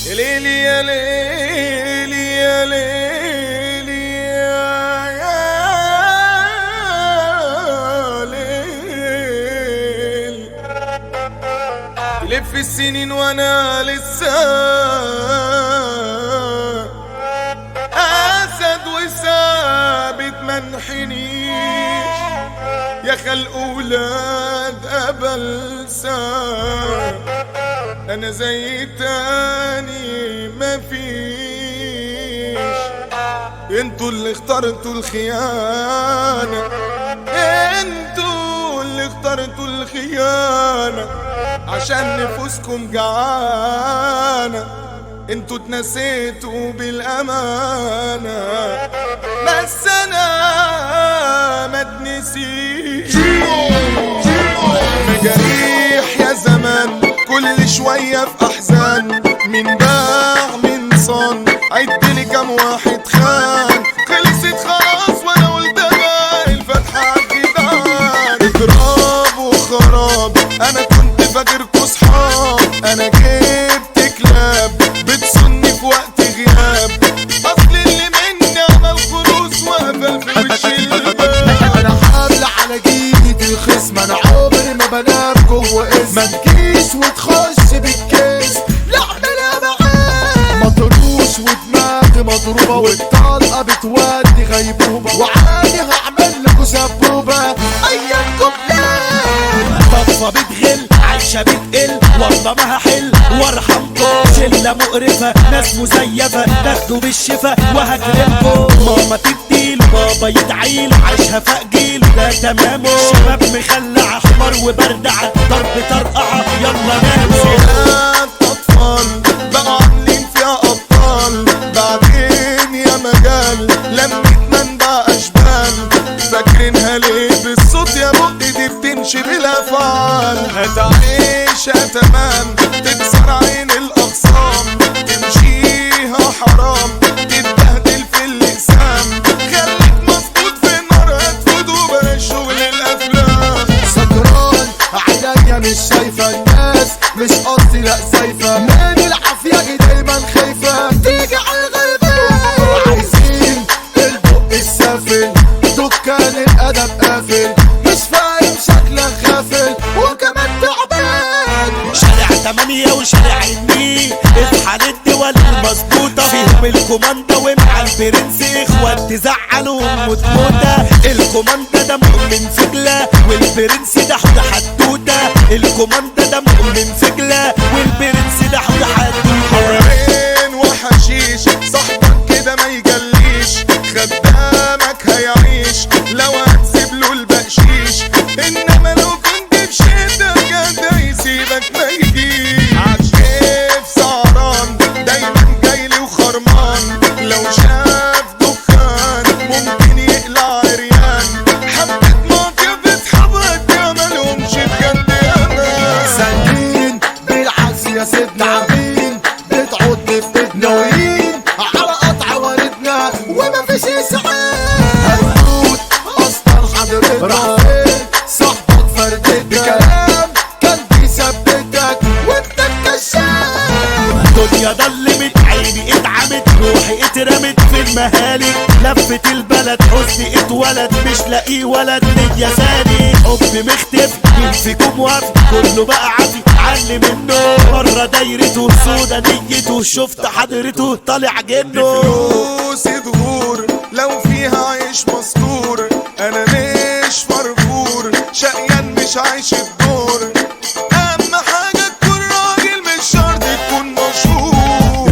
يا ليلي يا ليلي يا ليلي يا ليل. تلف السنين وانا لسه اسد وثابت منحنيش، يا خلق ولاد قبل ساعة انا زي تاني مفيش. انتوا اللي اخترتوا الخيانة، انتوا اللي اخترتوا الخيانة عشان نفوسكم جعانة. انتوا اتنسيتوا بالامانة بس انا ما اتنسيش. مجاريح يا زمان كل شوية في احزان، من باع من صان عدلي كام واحد خان. خلصت خلاص وانا قلت انا الفتحة عالجدعان. اضراب وخراب انا كنت فاكركوا صحاب، انا جبت كلاب بتصني في وقت غياب. اصل اللي مني عمل خروس وقفل في وش الباب. انا حامل على جيد الخصم، انا عمري ما بنام جوه اسم. ما تجيش وتخش بالكيس لا اعملها معاك. مطروش ودماغي مضروبه والطلقه بتودي غيبوبه، وعادي هعمل لكوا سبوبه ايامكم لا. طفه بتغل عايشه بتقل والله ما هحل وارحمكم. شله مقرفه ناس مزيفه تاخدوا بالشفا وهكرمكم. ماما تديل بابا يدعيل عايشها فقجيل ده تمامه. شباب مخلع حمار وبردعه ضرب طرقعه يلا ناموا. اطفال بقوا عاملين فيها ابطال، بعدين يا مجال لمت منبع اشبال. فاكرينها ليه بالصوت يا بق دي بتمشي بالافعال. هتعيشها تمام تكسر عين الاخصام، تمشيها حرام تتبهدل في اللسان. خليك مظبوط في النار هتفوت وبلاش شغل الافلام. سكران عينيا مش شايفه الناس، مش قصدي لا زايفه. من العافيه دايما خايفه تيجي على الغلبان. عايزين البق السافل دكان الادب قافل، مش فاهم شكلك غافل وكمان تعبان. شارع 8 وشارع النيل اصحى للدول المظبوطة فيهم الكوماندا ومع البرنس اخوات تزعلهم وتموتة. الكوماندا ده مؤمن فجلة والبرنس ده حد حدوتة. الكوماندا ده مؤمن فجلة والبرنس ده حد حدوتة. حرين وحشيش صاحبك كده ما يجليش، خدامك هيعيش لو هتسيب له البقشيش. انما لو كنت في شدة جد هيسيبك ما يجيش. عالشيف سهران دايما جايلي وخرمان، لو شاف دخان ممكن يقلع عريان. حبة مافيا بتحبك يا مالهمش بجد امان. سالكين بالعكس يا سيدنا عاملين بتعود في ايدنا ناويين على قطع واردنا ومفيش اسعاف. هنموت اصلا حضرتك راح فين صاحبك فردتك بكلام كان بيثبتك وانت الكشاف. الدنيا ضلمت عيني اتعمت روحي اترمت في المهالك. لفت البلد حزني اتولد مش لاقي ولد نية ثاني. حب مختفي مين فيكم وافي كله بقى عافي علي منه. مرة دايرته سودا نيته شفت حضرته طالع جنه. فلوسي ظهور لو فيها عيش مستور، انا مش مرفور شقيان مش عايش الدور. اهم حاجة تكون راجل مش شرط تكون مشهور.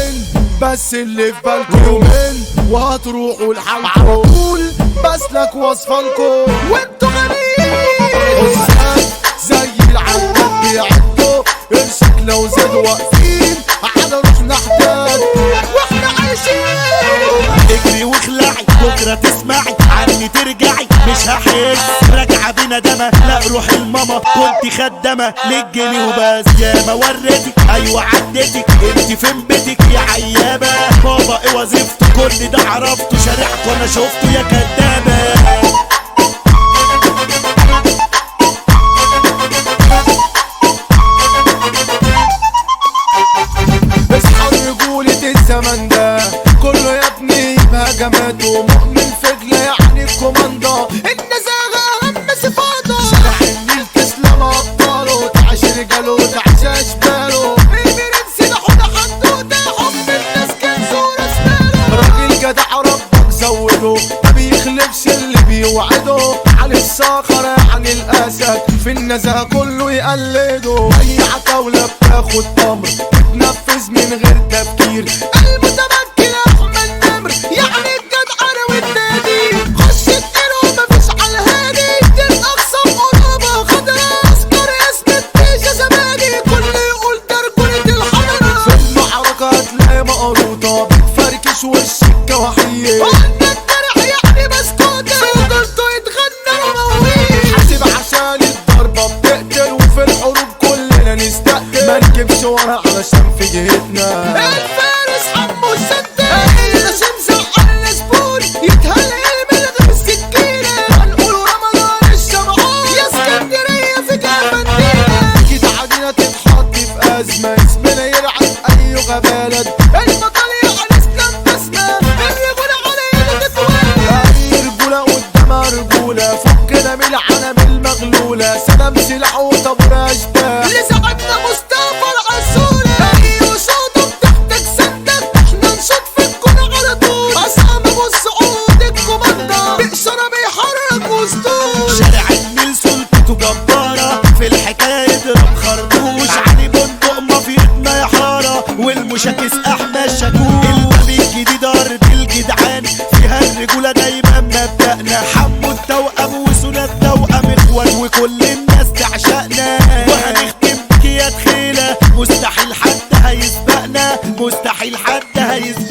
بس اللي في بالكم يومين وهتروحوا لحالكم على طول بسلك وصفالكم وانتوا غنيين. حساب زي العداد بيعدوا قرشك لو زادوا واقفين على روحنا حداد واحنا عايشين. اجري واخلعي بكرة تسمعي عني ترجعي مش هحس. راجعة بندمة لا روح الماما كنت خدامة للجنيه وبس. ياما وريتك ايوه عدتك انت فين بيتك يا عيابة. بابا ايه وظيفته كل ده عرفته شارعكوا انا شفته يا كدابة. اصحى عايش اشباله البرنس ده حوده حدوته حب الناس كان صورة اسماله راجل جدع ربك زوده ما بيخلفش اللي بيوعده علي الصخرة عن الاسد في النزهة كله يقلده اي عتاولة بتاخد امر تتنفذ من غير تفكير المتمكن احمد نمر يعني الجدعنة والنادي خش تقيله مفيش على الهادي دي اقصى قرابة خضرا عسكر اسم التيجة زماني كل يقول ده رجولة الحضرة في المعركة هتلاقي مقروطة بتفركش وشك وحيد وعندك درع يعني مسكوتة صوتته يتغنى ومويل حاسب عشان الضربة بتقتل وفي الحروب كلنا نستقتل ما نجيبش ورا علشان في جهتنا الفارس حمو السداد النسيم زعل زبون يتهلهل من غير السكينة هنقول رمضان الشمعون يا اسكندرية في جربندينا كده عدينا تتحط في أزمة اسمنا يرعب أي بلد البطل يعني اسلام بسمة الرجولة علينا تتولى أي رجولة قدامها رجولة فكنا من العنب المغلولة سلام سلاح وطابور أشباح لسعدنا مصطفى العسولة أي وشوطة بتحتاج سندك احنا نشوط في الكون على طول أصحاب أبو السعود الكوماندا بإشارة بيحرك وسطول شارع النيل سلطته جبارة في الحكاية يضرب خرطوش علي بندق مافيتنا يا حارة والمشاكس أحمد شاكوش الباب الجديد أرض الجدعان فيها الرجولة دايما مبدأنا حمو التوأم وسنى التوأم إخوات وكل الناس تعشقنا وهنختم بكيات خيلة مستحيل حد هيسبقنا مستحيل حد هيسبقنا